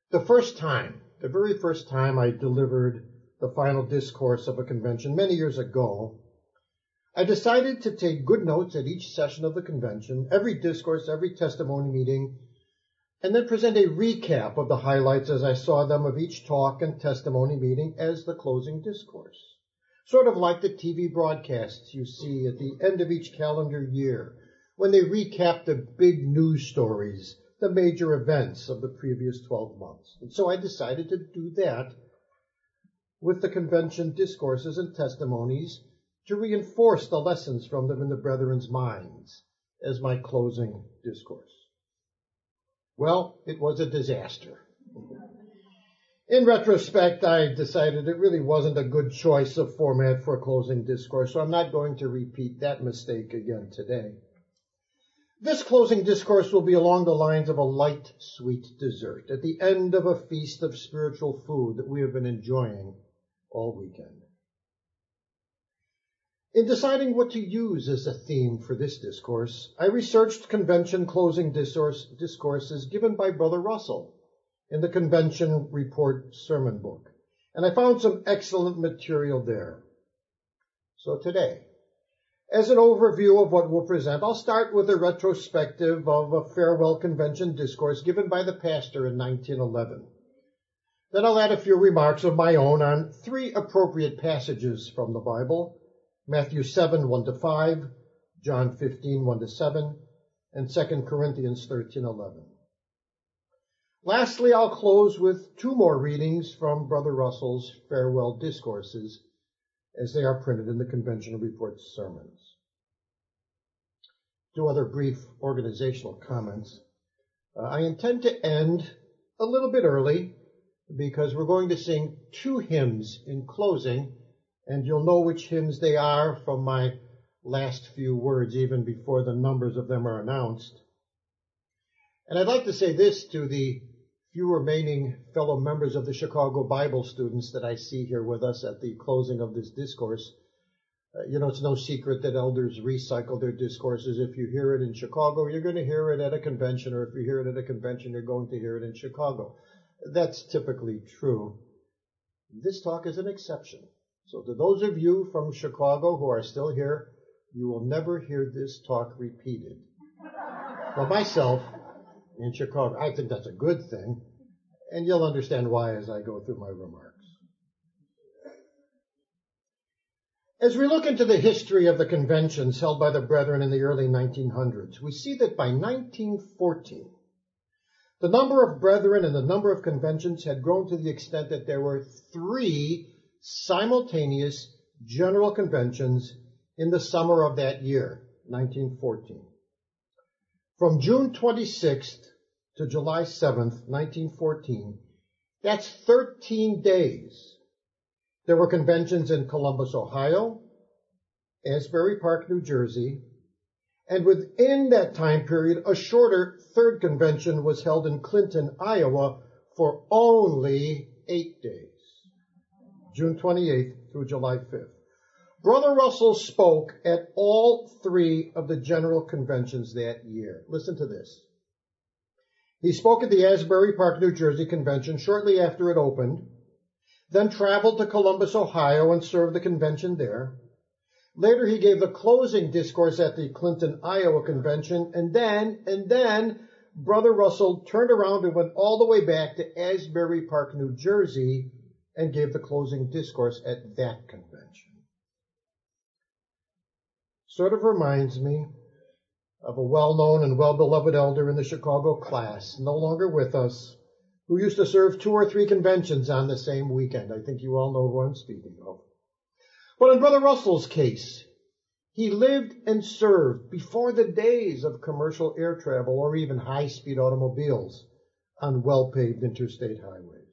The very first time I delivered the final discourse of a convention many years ago, I decided to take good notes at each session of the convention, every discourse, every testimony meeting, and then present a recap of the highlights as I saw them of each talk and testimony meeting as the closing discourse. Sort of like the TV broadcasts you see at the end of each calendar year, when they recap the big news stories, the major events of the previous 12 months. And so I decided to do that with the convention discourses and testimonies to reinforce the lessons from them in the brethren's minds as my closing discourse. Well, it was a disaster. In retrospect, I decided it really wasn't a good choice of format for a closing discourse, so I'm not going to repeat that mistake again today. This closing discourse will be along the lines of a light, sweet dessert at the end of a feast of spiritual food that we have been enjoying all weekend. In deciding what to use as a theme for this discourse, I researched convention closing discourses given by Brother Russell in the Convention Report Sermon Book, and I found some excellent material there. So today, as an overview of what we'll present, I'll start with a retrospective of a farewell convention discourse given by the pastor in 1911. Then I'll add a few remarks of my own on three appropriate passages from the Bible: Matthew 7, 1-5, John 15, 1-7, and 2 Corinthians 13, 11. Lastly, I'll close with two more readings from Brother Russell's farewell discourses as they are printed in the Convention Report Sermons. Two other brief organizational comments. I intend to end a little bit early because we're going to sing two hymns in closing, and you'll know which hymns they are from my last few words, even before the numbers of them are announced. And I'd like to say this to the few remaining fellow members of the Chicago Bible students that I see here with us at the closing of this discourse. It's no secret that elders recycle their discourses. If you hear it in Chicago, you're going to hear it at a convention, or if you hear it at a convention, you're going to hear it in Chicago. That's typically true. This talk is an exception. So to those of you from Chicago who are still here, you will never hear this talk repeated. For myself, in Chicago, I think that's a good thing, and you'll understand why as I go through my remarks. As we look into the history of the conventions held by the Brethren in the early 1900s, we see that by 1914, the number of Brethren and the number of conventions had grown to the extent that there were 3 simultaneous general conventions in the summer of that year, 1914. From June 26th to July 7th, 1914, that's 13 days. There were conventions in Columbus, Ohio, Asbury Park, New Jersey, and within that time period, a shorter third convention was held in Clinton, Iowa, for only 8 days, June 28th through July 5th. Brother Russell spoke at all 3 of the general conventions that year. Listen to this. He spoke at the Asbury Park, New Jersey convention shortly after it opened, then traveled to Columbus, Ohio, and served the convention there. Later, he gave the closing discourse at the Clinton, Iowa convention, and then Brother Russell turned around and went all the way back to Asbury Park, New Jersey, and gave the closing discourse at that convention. Sort of reminds me of a well-known and well-beloved elder in the Chicago class, no longer with us, who used to serve 2 or 3 conventions on the same weekend. I think you all know who I'm speaking of. But in Brother Russell's case, he lived and served before the days of commercial air travel or even high-speed automobiles on well-paved interstate highways.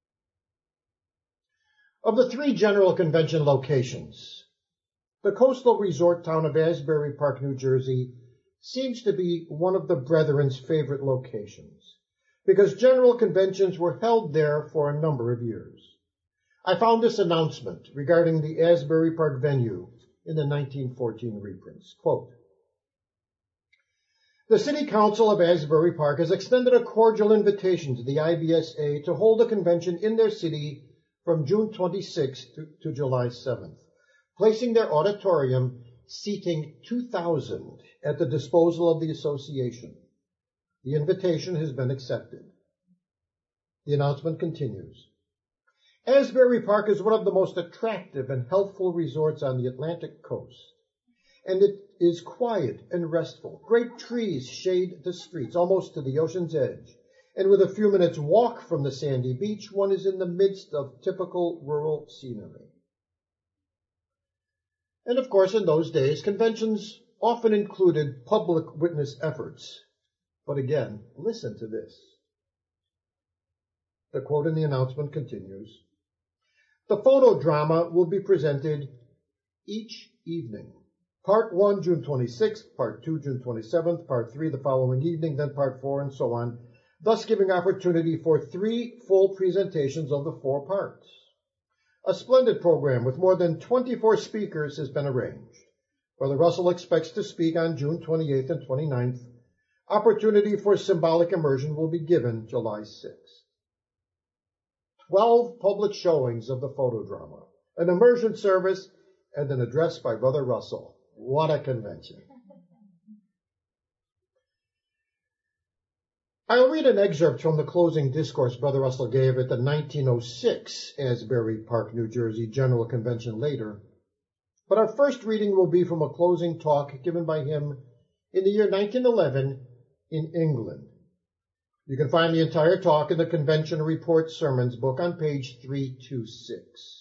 Of the 3 general convention locations, the coastal resort town of Asbury Park, New Jersey, seems to be one of the Brethren's favorite locations, because general conventions were held there for a number of years. I found this announcement regarding the Asbury Park venue in the 1914 reprints. Quote, The City Council of Asbury Park has extended a cordial invitation to the IBSA to hold a convention in their city from June 26th to July 7th, placing their auditorium seating 2,000 at the disposal of the association. The invitation has been accepted. The announcement continues. Asbury Park is one of the most attractive and healthful resorts on the Atlantic coast, and it is quiet and restful. Great trees shade the streets almost to the ocean's edge, and with a few minutes' walk from the sandy beach, one is in the midst of typical rural scenery. And of course, in those days, conventions often included public witness efforts. But again, listen to this. The quote in the announcement continues. The photo drama will be presented each evening. Part 1, June 26th, Part 2, June 27th, Part 3 the following evening, then Part 4, and so on, thus giving opportunity for 3 full presentations of the 4 parts. A splendid program with more than 24 speakers has been arranged. Brother Russell expects to speak on June 28th and 29th. Opportunity for symbolic immersion will be given July 6th. 12 public showings of the photo drama, an immersion service, and an address by Brother Russell. What a convention. I'll read an excerpt from the closing discourse Brother Russell gave at the 1906 Asbury Park, New Jersey General Convention later, but our first reading will be from a closing talk given by him in the year 1911 in England. You can find the entire talk in the Convention Report Sermons book on page 326.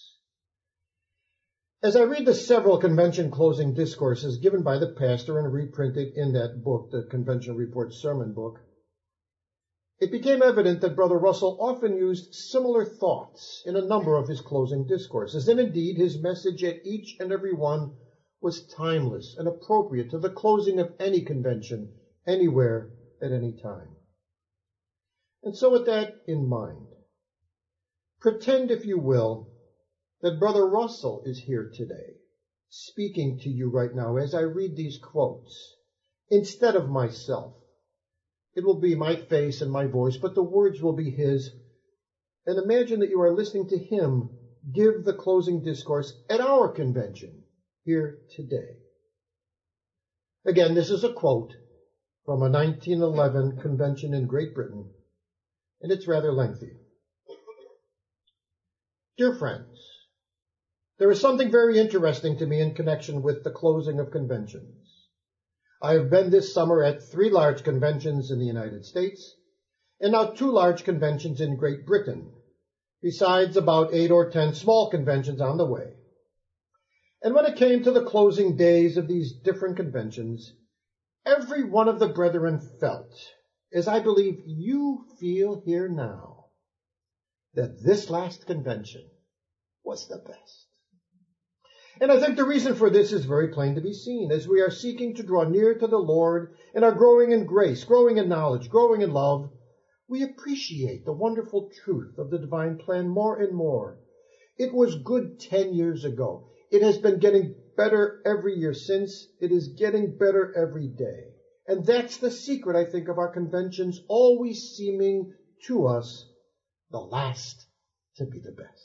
As I read the several convention closing discourses given by the pastor and reprinted in that book, the Convention Report Sermon book, it became evident that Brother Russell often used similar thoughts in a number of his closing discourses, and indeed his message at each and every one was timeless and appropriate to the closing of any convention, anywhere, at any time. And so with that in mind, pretend, if you will, that Brother Russell is here today, speaking to you right now as I read these quotes, instead of myself. It will be my face and my voice, but the words will be his. And imagine that you are listening to him give the closing discourse at our convention here today. Again, this is a quote from a 1911 convention in Great Britain, and it's rather lengthy. Dear friends, there is something very interesting to me in connection with the closing of conventions. I have been this summer at 3 large conventions in the United States, and now 2 large conventions in Great Britain, besides about 8 or 10 small conventions on the way. And when it came to the closing days of these different conventions, every one of the brethren felt, as I believe you feel here now, that this last convention was the best. And I think the reason for this is very plain to be seen. As we are seeking to draw near to the Lord and are growing in grace, growing in knowledge, growing in love, we appreciate the wonderful truth of the divine plan more and more. It was good 10 years ago. It has been getting better every year since. It is getting better every day. And that's the secret, I think, of our conventions always seeming to us the last to be the best.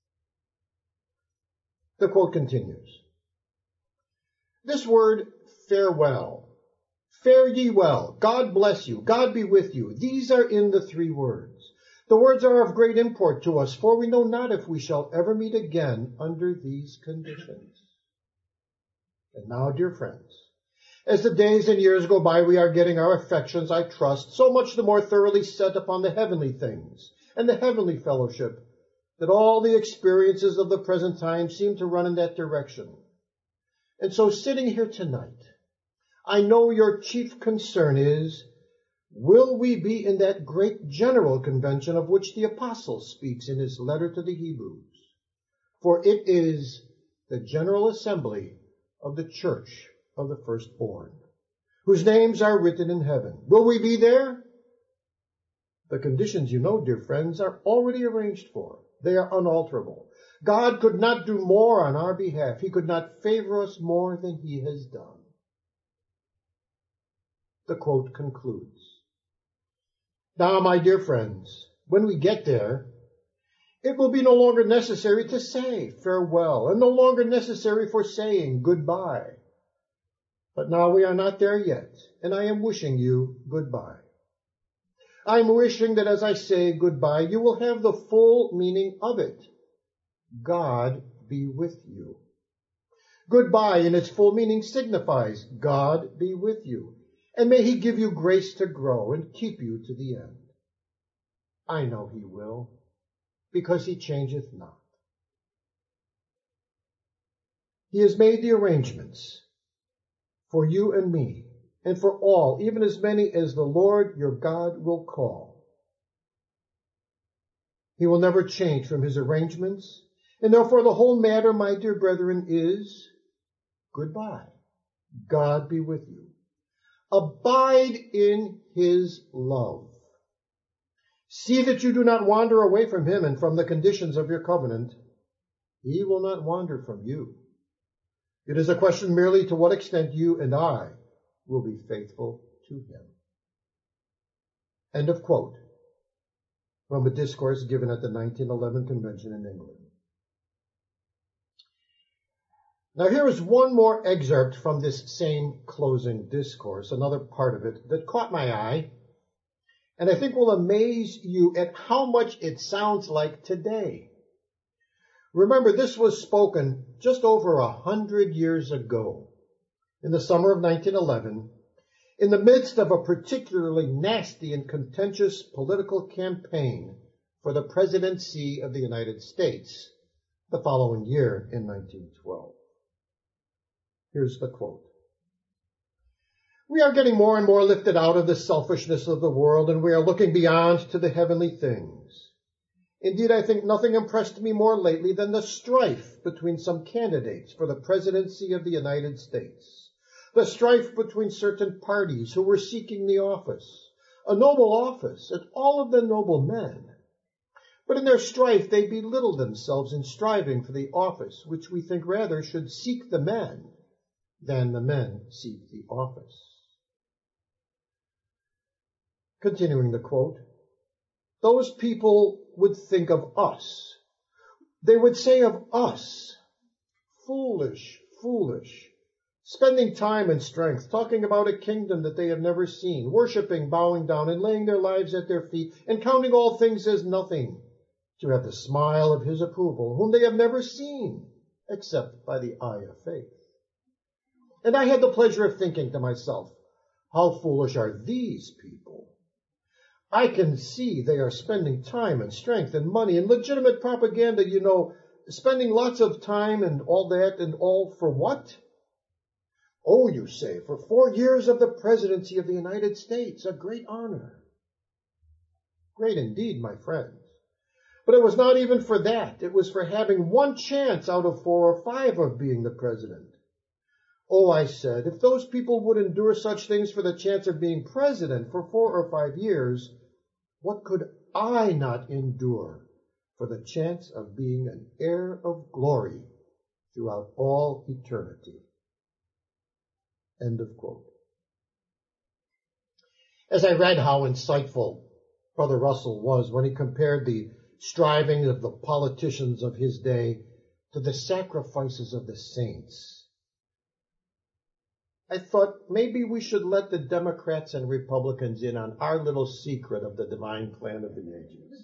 The quote continues. This word, farewell. Fare ye well. God bless you. God be with you. These are in the 3 words. The words are of great import to us, for we know not if we shall ever meet again under these conditions. And now, dear friends, as the days and years go by, we are getting our affections, I trust, so much the more thoroughly set upon the heavenly things and the heavenly fellowship, that all the experiences of the present time seem to run in that direction. And so sitting here tonight, I know your chief concern is, will we be in that great general convention of which the apostle speaks in his letter to the Hebrews? For it is the general assembly of the church of the firstborn, whose names are written in heaven. Will we be there? The conditions, you know, dear friends, are already arranged for. They are unalterable. God could not do more on our behalf. He could not favor us more than he has done. The quote concludes. Now, my dear friends, when we get there, it will be no longer necessary to say farewell, and no longer necessary for saying goodbye. But now we are not there yet, and I am wishing you goodbye. I am wishing that as I say goodbye, you will have the full meaning of it. God be with you. Goodbye in its full meaning signifies God be with you, and may he give you grace to grow and keep you to the end. I know he will, because he changeth not. He has made the arrangements for you and me, and for all, even as many as the Lord your God will call. He will never change from his arrangements, and therefore the whole matter, my dear brethren, is goodbye. God be with you. Abide in his love. See that you do not wander away from him and from the conditions of your covenant. He will not wander from you. It is a question merely to what extent you and I will be faithful to him. End of quote from a discourse given at the 1911 convention in England. Now here is one more excerpt from this same closing discourse, another part of it that caught my eye, and I think will amaze you at how much it sounds like today. Remember, this was spoken just over 100 years ago, in the summer of 1911, in the midst of a particularly nasty and contentious political campaign for the presidency of the United States the following year in 1912. Here's the quote. We are getting more and more lifted out of the selfishness of the world, and we are looking beyond to the heavenly things. Indeed, I think nothing impressed me more lately than the strife between some candidates for the presidency of the United States. The strife between certain parties who were seeking the office, a noble office, and all of the noble men. But in their strife, they belittled themselves in striving for the office, which we think rather should seek the men than the men seek the office. Continuing the quote, those people would think of us. They would say of us, foolish, foolish, spending time and strength, talking about a kingdom that they have never seen, worshiping, bowing down, and laying their lives at their feet, and counting all things as nothing, to have the smile of his approval, whom they have never seen, except by the eye of faith. And I had the pleasure of thinking to myself, how foolish are these people? I can see they are spending time and strength and money and legitimate propaganda, spending lots of time and all that, and all for what? Oh, you say, for 4 years of the presidency of the United States, a great honor. Great indeed, my friends. But it was not even for that. It was for having one chance out of 4 or 5 of being the president. Oh, I said, if those people would endure such things for the chance of being president for 4 or 5 years, what could I not endure for the chance of being an heir of glory throughout all eternity? End of quote. As I read how insightful Brother Russell was when he compared the striving of the politicians of his day to the sacrifices of the saints, I thought maybe we should let the Democrats and Republicans in on our little secret of the divine plan of the ages.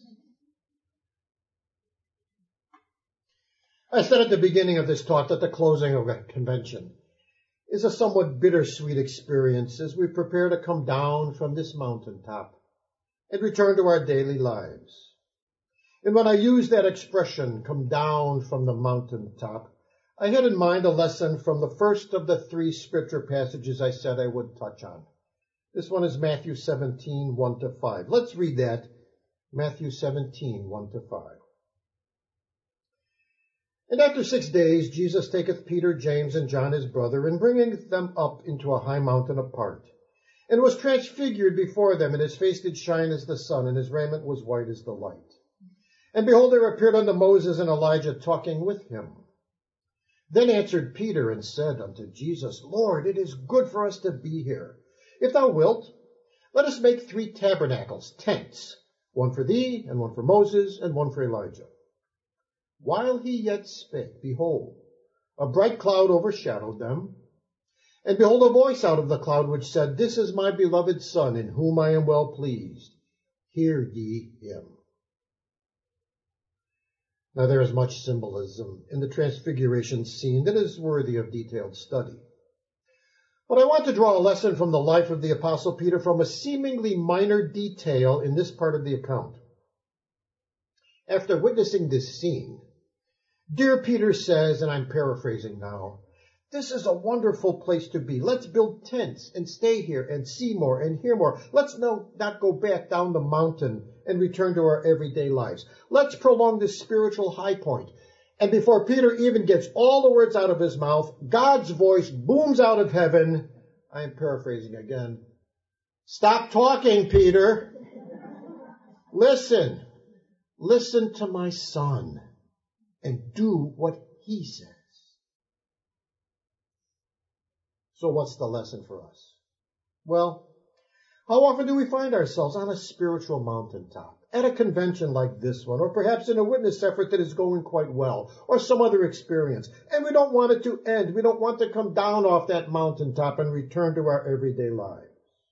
I said at the beginning of this talk that the closing of a convention is a somewhat bittersweet experience as we prepare to come down from this mountaintop and return to our daily lives. And when I use that expression, come down from the mountaintop, I had in mind a lesson from the first of the 3 scripture passages I said I would touch on. This one is Matthew 17, 1-5. Let's read that. Matthew 17, 1-5. And after 6 days, Jesus taketh Peter, James, and John his brother, and bringeth them up into a high mountain apart, and was transfigured before them, and his face did shine as the sun, and his raiment was white as the light. And behold, there appeared unto Moses and Elijah talking with him. Then answered Peter and said unto Jesus, Lord, it is good for us to be here. If thou wilt, let us make 3 tabernacles, tents, one for thee, and one for Moses, and one for Elijah. While he yet spake, behold, a bright cloud overshadowed them, and behold, a voice out of the cloud which said, This is my beloved Son, in whom I am well pleased. Hear ye him. Now there is much symbolism in the transfiguration scene that is worthy of detailed study. But I want to draw a lesson from the life of the Apostle Peter from a seemingly minor detail in this part of the account. After witnessing this scene, dear Peter says, and I'm paraphrasing now, This is a wonderful place to be. Let's build tents and stay here and see more and hear more. Let's not go back down the mountain and return to our everyday lives. Let's prolong this spiritual high point. And before Peter even gets all the words out of his mouth, God's voice booms out of heaven. I am paraphrasing again. Stop talking, Peter. Listen. Listen to my Son and do what he says. So what's the lesson for us? Well, how often do we find ourselves on a spiritual mountaintop, at a convention like this one, or perhaps in a witness effort that is going quite well, or some other experience, and we don't want it to end. We don't want to come down off that mountaintop and return to our everyday lives.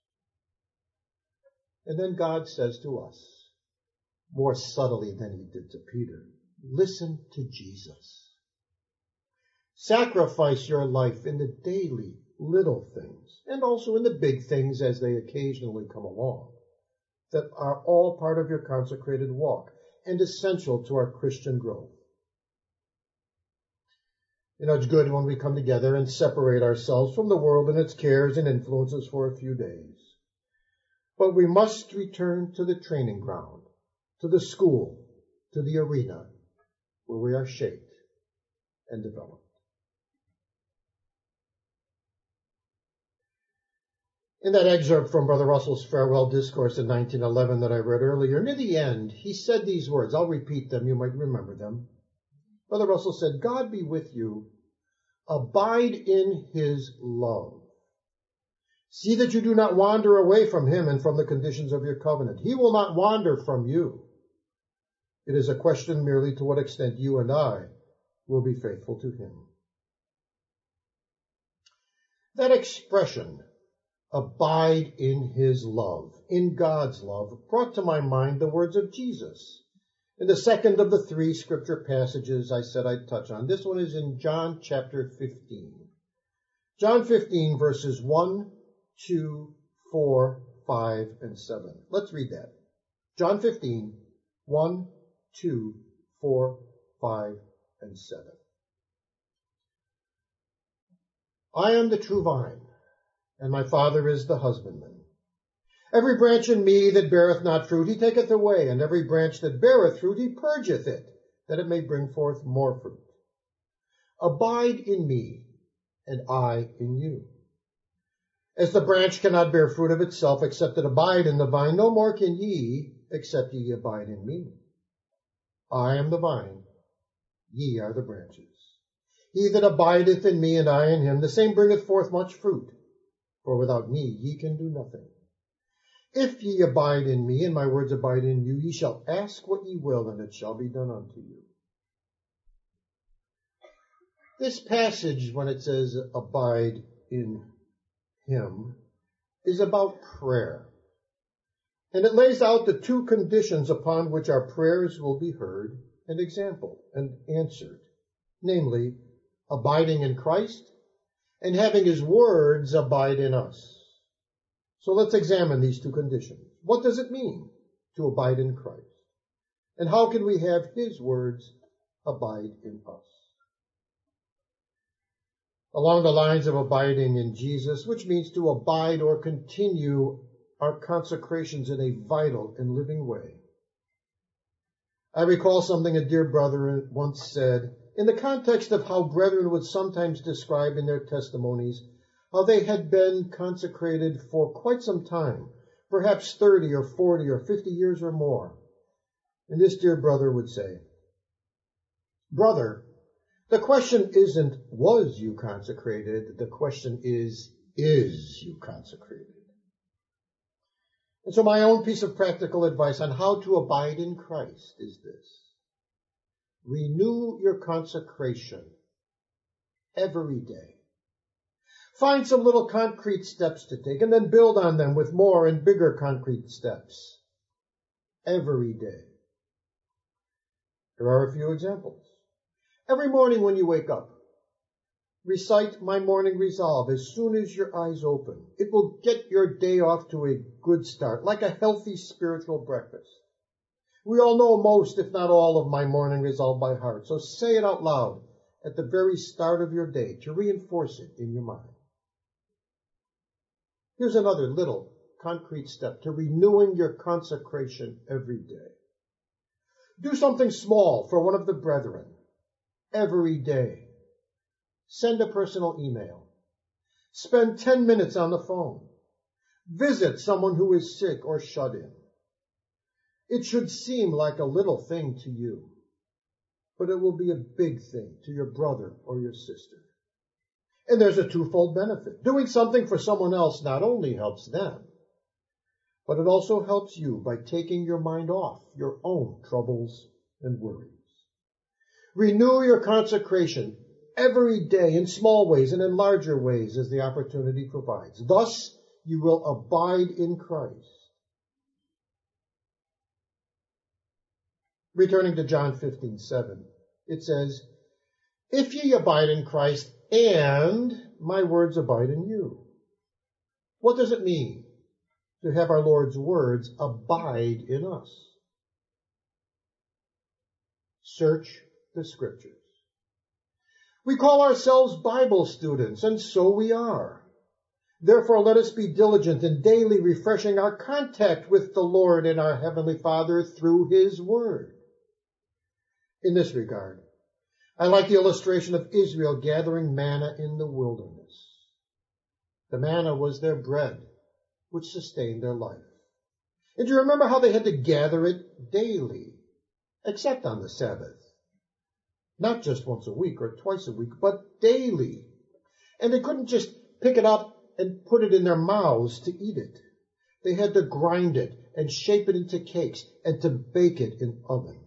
And then God says to us, more subtly than he did to Peter, listen to Jesus. Sacrifice your life in the daily little things, and also in the big things as they occasionally come along, that are all part of your consecrated walk and essential to our Christian growth. You know, it's good when we come together and separate ourselves from the world and its cares and influences for a few days. But we must return to the training ground, to the school, to the arena, where we are shaped and developed. In that excerpt from Brother Russell's farewell discourse in 1911 that I read earlier, near the end, he said these words. I'll repeat them. You might remember them. Brother Russell said, God be with you. Abide in his love. See that you do not wander away from him and from the conditions of your covenant. He will not wander from you. It is a question merely to what extent you and I will be faithful to him. That expression, abide in his love, in God's love, brought to my mind the words of Jesus. In the second of the 3 scripture passages I said I'd touch on. This one is in John chapter 15. John 15 verses 1, 2, 4, 5, and 7. Let's read that. John 15, 1, 2, 4, 5, and 7. I am the true vine, and my Father is the husbandman. Every branch in me that beareth not fruit, he taketh away, and every branch that beareth fruit, he purgeth it, that it may bring forth more fruit. Abide in me, and I in you. As the branch cannot bear fruit of itself, except it abide in the vine, no more can ye, except ye abide in me. I am the vine, ye are the branches. He that abideth in me, and I in him, the same bringeth forth much fruit. For without me ye can do nothing. If ye abide in me, and my words abide in you, ye shall ask what ye will, and it shall be done unto you. This passage, when it says abide in him, is about prayer. And it lays out the 2 conditions upon which our prayers will be heard and exampled and answered, namely, abiding in Christ and having his words abide in us. So let's examine these 2 conditions. What does it mean to abide in Christ? And how can we have his words abide in us? Along the lines of abiding in Jesus, which means to abide or continue our consecrations in a vital and living way. I recall something a dear brother once said in the context of how brethren would sometimes describe in their testimonies how they had been consecrated for quite some time, perhaps 30 or 40 or 50 years or more. And this dear brother would say, Brother, the question isn't, was you consecrated? The question is you consecrated? And so my own piece of practical advice on how to abide in Christ is this. Renew your consecration every day. Find some little concrete steps to take and then build on them with more and bigger concrete steps every day. There are a few examples. Every morning when you wake up, recite my morning resolve as soon as your eyes open. It will get your day off to a good start, like a healthy spiritual breakfast. We all know most, if not all, of my morning resolve by heart, so say it out loud at the very start of your day to reinforce it in your mind. Here's another little concrete step to renewing your consecration every day. Do something small for one of the brethren every day. Send a personal email. Spend 10 minutes on the phone. Visit someone who is sick or shut in. It should seem like a little thing to you, but it will be a big thing to your brother or your sister. And there's a twofold benefit. Doing something for someone else not only helps them, but it also helps you by taking your mind off your own troubles and worries. Renew your consecration every day in small ways and in larger ways as the opportunity provides. Thus, you will abide in Christ. Returning to John 15:7, it says, if ye abide in Christ and my words abide in you. What does it mean to have our Lord's words abide in us? Search the Scriptures. We call ourselves Bible students, and so we are. Therefore, let us be diligent in daily refreshing our contact with the Lord and our Heavenly Father through His Word. In this regard, I like the illustration of Israel gathering manna in the wilderness. The manna was their bread, which sustained their life. And you remember how they had to gather it daily, except on the Sabbath. Not just once a week or twice a week, but daily. And they couldn't just pick it up and put it in their mouths to eat it. They had to grind it and shape it into cakes and to bake it in ovens.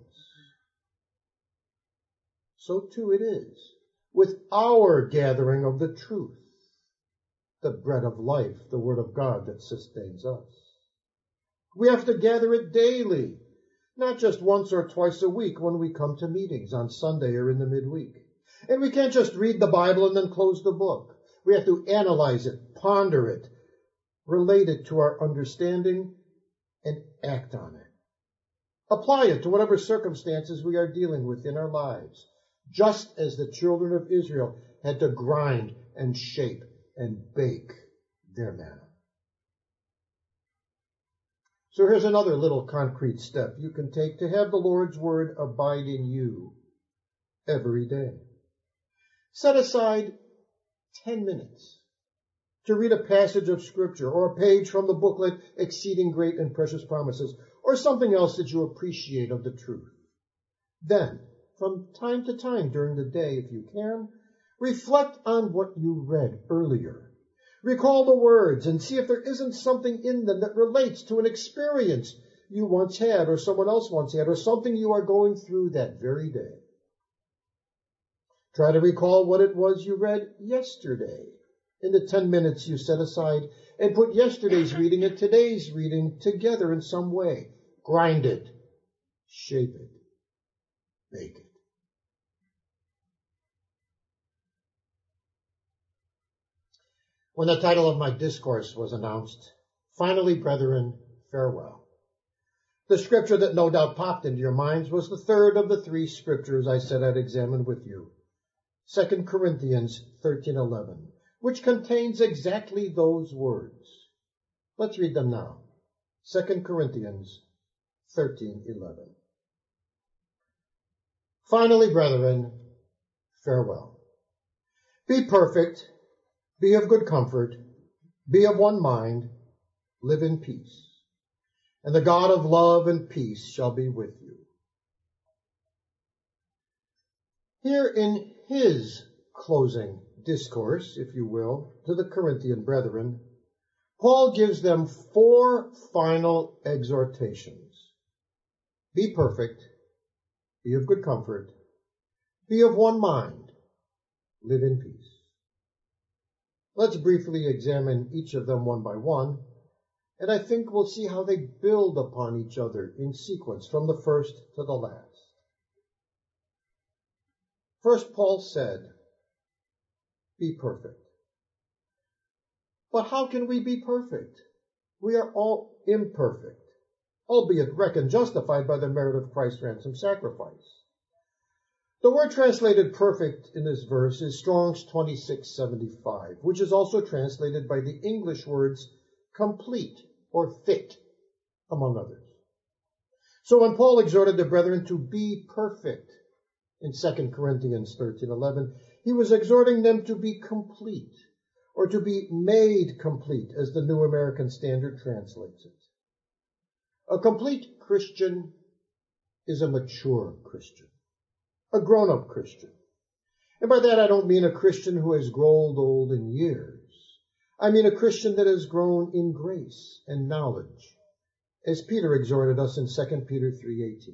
So too it is with our gathering of the truth, the bread of life, the Word of God that sustains us. We have to gather it daily, not just once or twice a week when we come to meetings on Sunday or in the midweek. And we can't just read the Bible and then close the book. We have to analyze it, ponder it, relate it to our understanding, and act on it. Apply it to whatever circumstances we are dealing with in our lives, just as the children of Israel had to grind and shape and bake their manna. So here's another little concrete step you can take to have the Lord's Word abide in you every day. Set aside 10 minutes to read a passage of Scripture or a page from the booklet Exceeding Great and Precious Promises, or something else that you appreciate of the truth. Then, from time to time during the day, if you can, reflect on what you read earlier. Recall the words and see if there isn't something in them that relates to an experience you once had or someone else once had or something you are going through that very day. Try to recall what it was you read yesterday in the 10 minutes you set aside and put yesterday's reading and today's reading together in some way. Grind it, shape it, bake it. When the title of my discourse was announced, finally, brethren, farewell. The scripture that no doubt popped into your minds was the third of the three scriptures I said I'd examine with you, 2 Corinthians 13:11, which contains exactly those words. Let's read them now. 2 Corinthians 13:11. Finally, brethren, farewell. Be perfect, be of good comfort, be of one mind, live in peace. And the God of love and peace shall be with you. Here in his closing discourse, if you will, to the Corinthian brethren, Paul gives them 4 final exhortations. Be perfect, be of good comfort, be of one mind, live in peace. Let's briefly examine each of them one by one, and I think we'll see how they build upon each other in sequence from the first to the last. First, Paul said, be perfect. But how can we be perfect? We are all imperfect, albeit reckoned justified by the merit of Christ's ransom sacrifice. The word translated perfect in this verse is Strong's 2675, which is also translated by the English words complete or fit, among others. So when Paul exhorted the brethren to be perfect in 2 Corinthians 13:11, he was exhorting them to be complete, or to be made complete, as the New American Standard translates it. A complete Christian is a mature Christian, a grown-up Christian. And by that I don't mean a Christian who has grown old in years. I mean a Christian that has grown in grace and knowledge, as Peter exhorted us in 2 Peter 3:18.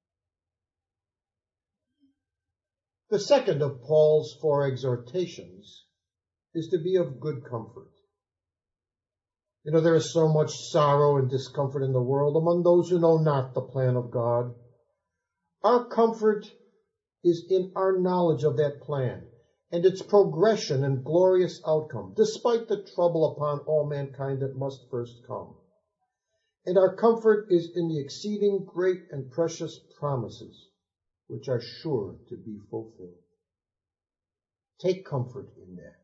The second of Paul's 4 exhortations is to be of good comfort. You know, there is so much sorrow and discomfort in the world among those who know not the plan of God. Our comfort is in our knowledge of that plan and its progression and glorious outcome, despite the trouble upon all mankind that must first come. And our comfort is in the exceeding great and precious promises, which are sure to be fulfilled. Take comfort in that.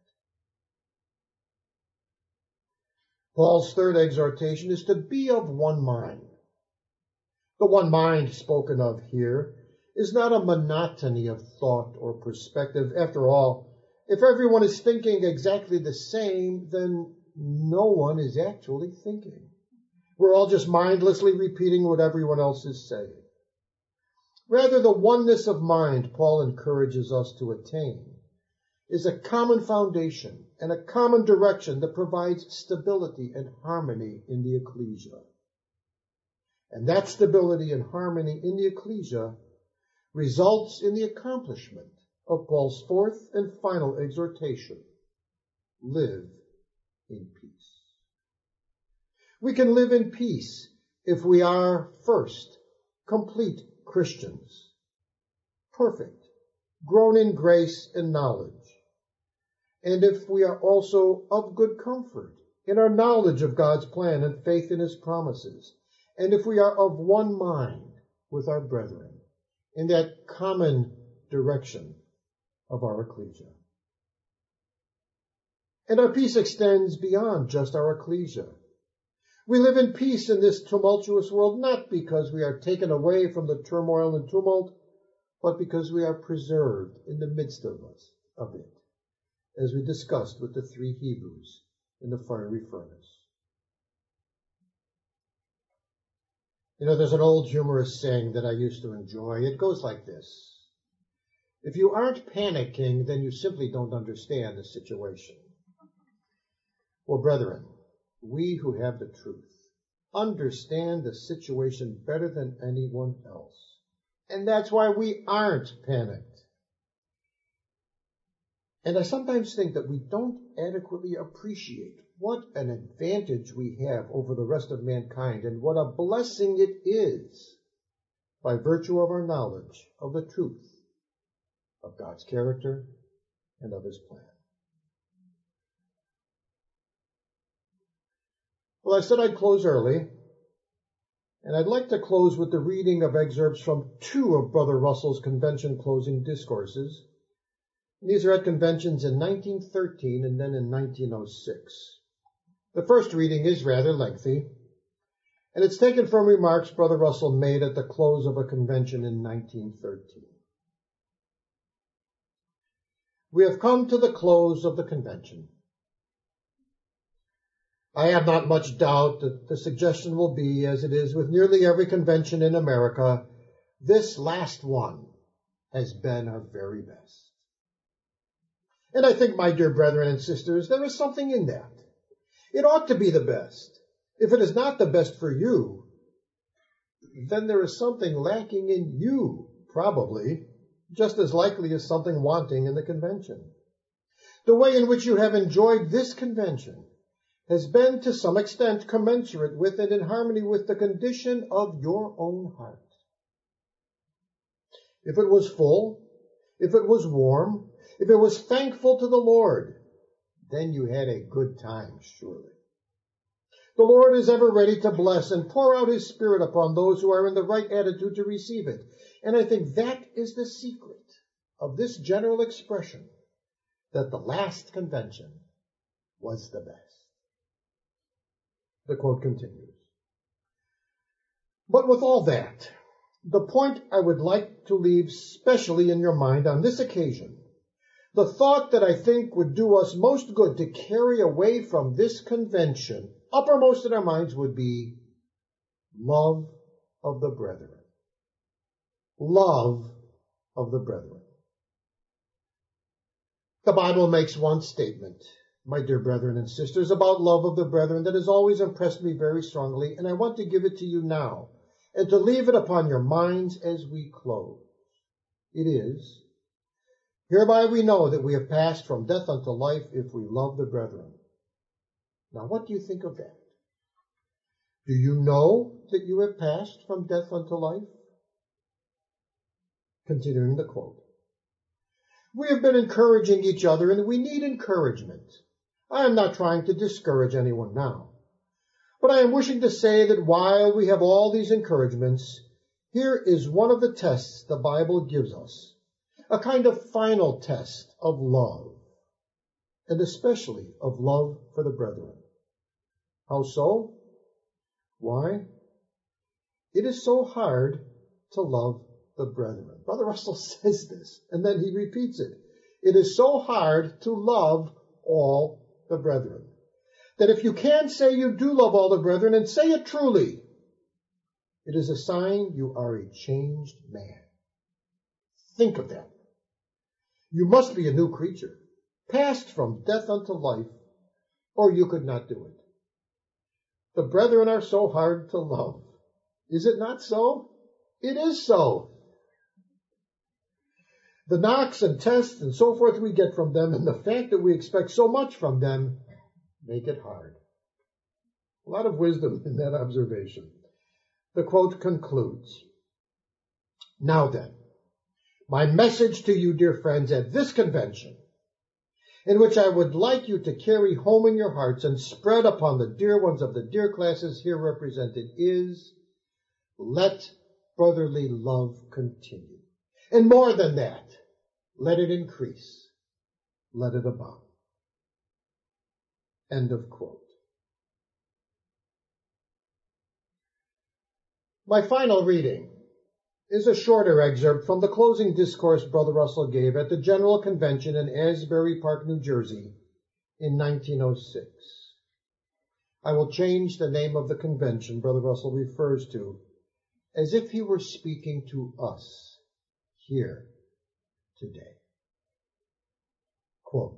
Paul's third exhortation is to be of one mind. The one mind spoken of here is not a monotony of thought or perspective. After all, if everyone is thinking exactly the same, then no one is actually thinking. We're all just mindlessly repeating what everyone else is saying. Rather, the oneness of mind Paul encourages us to attain is a common foundation and a common direction that provides stability and harmony in the ecclesia. And that stability and harmony in the ecclesia results in the accomplishment of Paul's 4th and final exhortation: live in peace. We can live in peace if we are, first, complete Christians, perfect, grown in grace and knowledge, and if we are also of good comfort in our knowledge of God's plan and faith in his promises, and if we are of one mind with our brethren in that common direction of our ecclesia. And our peace extends beyond just our ecclesia. We live in peace in this tumultuous world, not because we are taken away from the turmoil and tumult, but because we are preserved in the midst of it, as we discussed with the 3 Hebrews in the fiery furnace. You know, there's an old humorous saying that I used to enjoy. It goes like this: if you aren't panicking, then you simply don't understand the situation. Well, brethren, we who have the truth understand the situation better than anyone else. And that's why we aren't panicked. And I sometimes think that we don't adequately appreciate what an advantage we have over the rest of mankind and what a blessing it is by virtue of our knowledge of the truth of God's character and of his plan. Well, I said I'd close early, and I'd like to close with the reading of excerpts from 2 of Brother Russell's convention closing discourses. These are at conventions in 1913 and then in 1906. The first reading is rather lengthy, and it's taken from remarks Brother Russell made at the close of a convention in 1913. We have come to the close of the convention. I have not much doubt that the suggestion will be, as it is with nearly every convention in America, this last one has been our very best. And I think, my dear brethren and sisters, there is something in that. It ought to be the best. If it is not the best for you, then there is something lacking in you, probably, just as likely as something wanting in the convention. The way in which you have enjoyed this convention has been to some extent commensurate with and in harmony with the condition of your own heart. If it was full, if it was warm, if it was thankful to the Lord, then you had a good time, surely. The Lord is ever ready to bless and pour out His Spirit upon those who are in the right attitude to receive it. And I think that is the secret of this general expression that the last convention was the best. The quote continues. But with all that, the point I would like to leave specially in your mind on this occasion, the thought that I think would do us most good to carry away from this convention, uppermost in our minds, would be love of the brethren. Love of the brethren. The Bible makes one statement, my dear brethren and sisters, about love of the brethren that has always impressed me very strongly, and I want to give it to you now, and to leave it upon your minds as we close. It is, hereby we know that we have passed from death unto life if we love the brethren. Now, what do you think of that? Do you know that you have passed from death unto life? Continuing the quote. We have been encouraging each other, and we need encouragement. I am not trying to discourage anyone now, but I am wishing to say that while we have all these encouragements, here is one of the tests the Bible gives us, a kind of final test of love, and especially of love for the brethren. How so? Why? It is so hard to love the brethren. Brother Russell says this, and then he repeats it. It is so hard to love all the brethren, that if you can't say you do love all the brethren, and say it truly, it is a sign you are a changed man. Think of that. You must be a new creature, passed from death unto life, or you could not do it. The brethren are so hard to love. Is it not so? It is so. The knocks and tests and so forth we get from them, and the fact that we expect so much from them, make it hard. A lot of wisdom in that observation. The quote concludes. Now then, my message to you, dear friends, at this convention, in which I would like you to carry home in your hearts and spread upon the dear ones of the dear classes here represented, is let brotherly love continue. And more than that, let it increase. Let it abound. End of quote. My final reading is a shorter excerpt from the closing discourse Brother Russell gave at the General Convention in Asbury Park, New Jersey in 1906. I will change the name of the convention Brother Russell refers to as if he were speaking to us here today. Quote,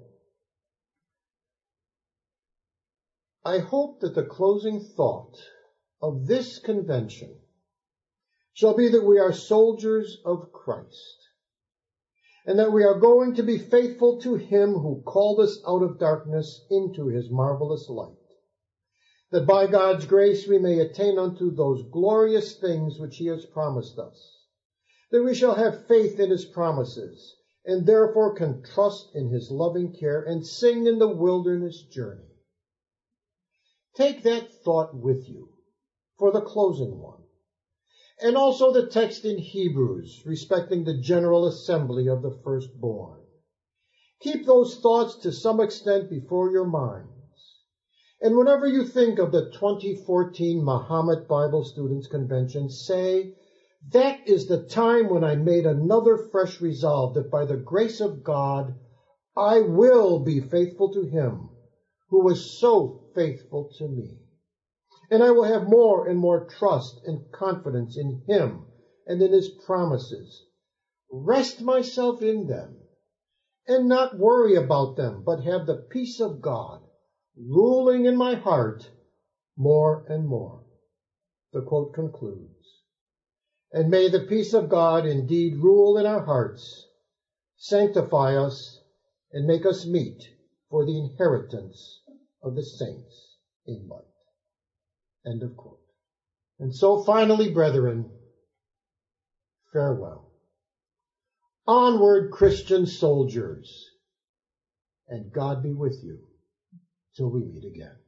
I hope that the closing thought of this convention shall be that we are soldiers of Christ, and that we are going to be faithful to Him who called us out of darkness into His marvelous light, that by God's grace we may attain unto those glorious things which He has promised us, that we shall have faith in His promises, and therefore can trust in His loving care and sing in the wilderness journey. Take that thought with you for the closing one, and also the text in Hebrews respecting the general assembly of the firstborn. Keep those thoughts to some extent before your minds. And whenever you think of the 2014 Mahomet Bible Students Convention, say, that is the time when I made another fresh resolve that by the grace of God, I will be faithful to Him who was so faithful to me. And I will have more and more trust and confidence in Him and in His promises. Rest myself in them and not worry about them, but have the peace of God, ruling in my heart more and more. The quote concludes. And may the peace of God indeed rule in our hearts, sanctify us, and make us meet for the inheritance of the saints in light. End of quote. And so finally, brethren, farewell. Onward, Christian soldiers, and God be with you till we meet again.